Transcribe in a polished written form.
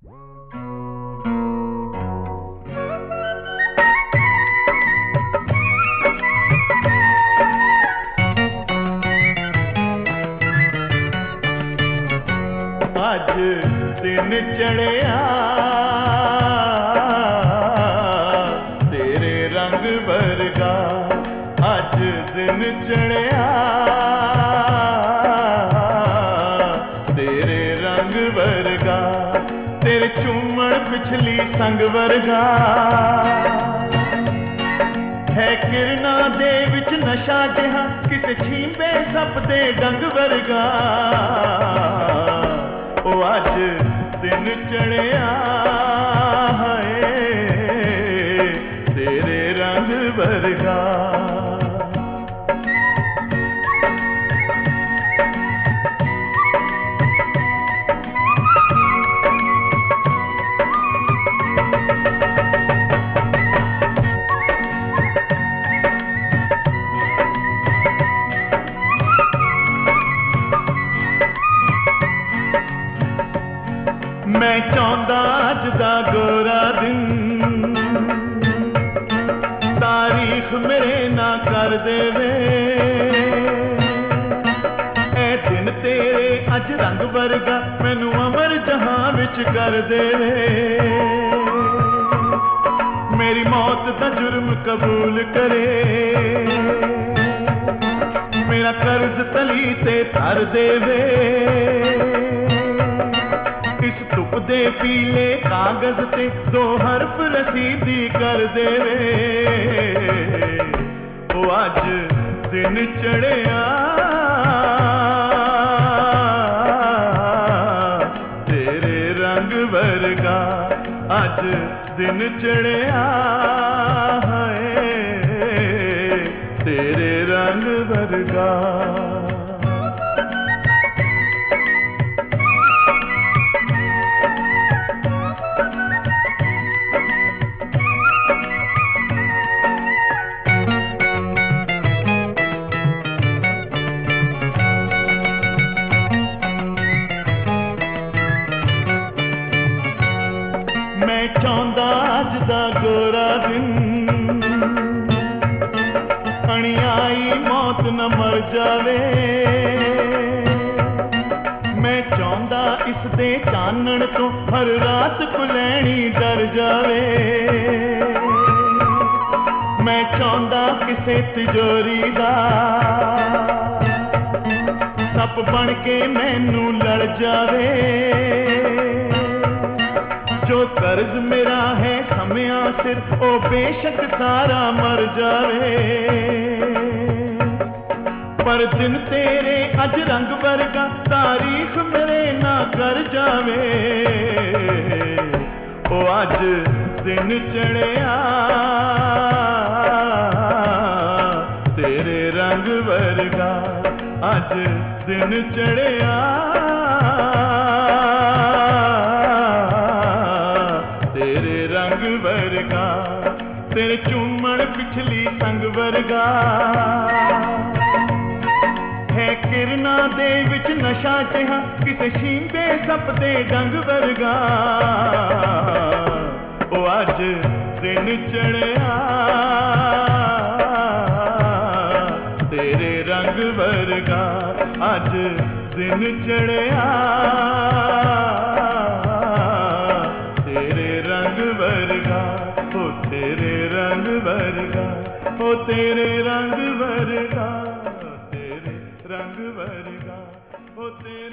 अज दिन चढ़िया तेरे रंग वर्गा, अज दिन चढ़िया तेरे रंग वर्गा, तेरे चूमण पिछली संग वर्गा है। किरना दे विच नशा जिहा किसे छींबे सप दे डंग वर्गा। ओ अज दिन चढ़िया है तेरे रंग वर्गा। मैं चाहता अज दा गोरा दिन तारीख मेरे ना कर देवे। ऐ दिन तेरे अज रंग वर्गा मैनू अमर जहां विच कर देवे। मेरी मौत दा जुर्म कबूल करे, मेरा कर्ज तली ते धर देवे। इस धुप दे पीले कागज ते दो हरफ रसीदी कर देवे। ओ अज दिन चढ़िया तेरे रंग वर्गा, अज दिन चढ़िया है तेरे रंग वर्गा। मैं चाहता अज दा गोरा दिन अणियाई मौत न मर जावे। मैं चाहता इस दे चानण तो हर रात कुलैणी डर जावे। मैं चाहता किसे तिजोरी दा सप बन के मैनू लड़ जावे। जो कर्ज मेरा है समया सिर ओ बेशक सारा मर जावे। पर दिन तेरे अज रंग वर्गा तारीख मेरे ना कर जावे। ओ अज दिन चढ़िया तेरे रंग वर्गा, अज दिन चढ़िया तेरे रंग वर्गा, तेरे चूमण पिछली संग वर्गा है। किरना दे विच नशा जिहा किसे छींबे सप दे डंग वर्गा। ओ अज दिन चढ़िया तेरे रंग वर्गा, अज दिन चढ़िया तेरे रंग वर्गा। ओ तेरे रंग वर्गा, ओ तेरे रंग वर्गा, तेरे रंग वर्गा, ओ तेरे